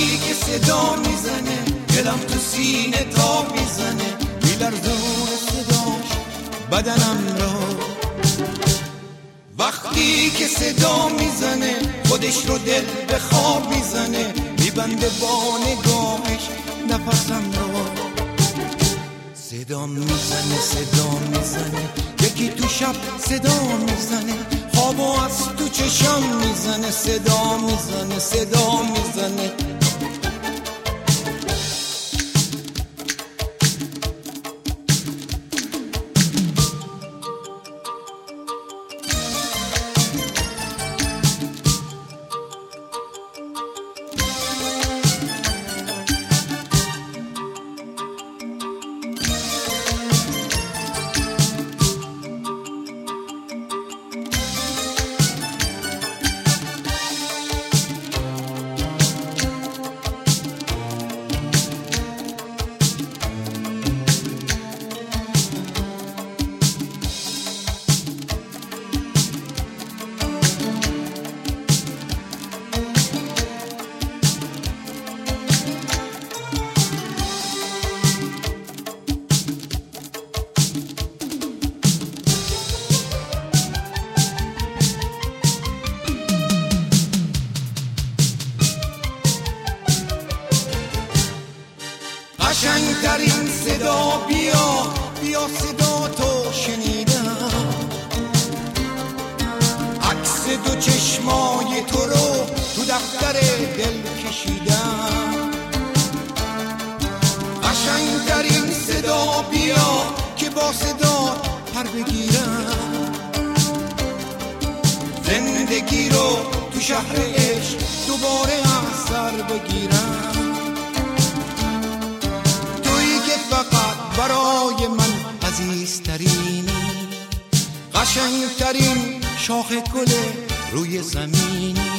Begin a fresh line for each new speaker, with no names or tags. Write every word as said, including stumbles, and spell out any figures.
که صدا میزنه دلم تو سینه تا میزنه، میلرزونه صداش بدنم را. وقتی که صدا میزنه خودش رو دل به خواب میزنه، میبنده با نگاهش نفسم را. صدا میزنه صدا میزنه یکی تو شب صدا میزنه، خوابو از تو چشم میزنه، صدا میزنه صدا میزنه. قشنگترین صدا بیا بیا صدا تو شنیدم، عکس دو چشمای تو رو تو دفتر دل کشیدم. قشنگترین صدا بیا که با صدا پر بگیرم، زندگی رو تو شهر عشق دوباره از سر بگیرم. فقط برای من عزیزترینی، قشنگترین شاخ گل روی زمینی.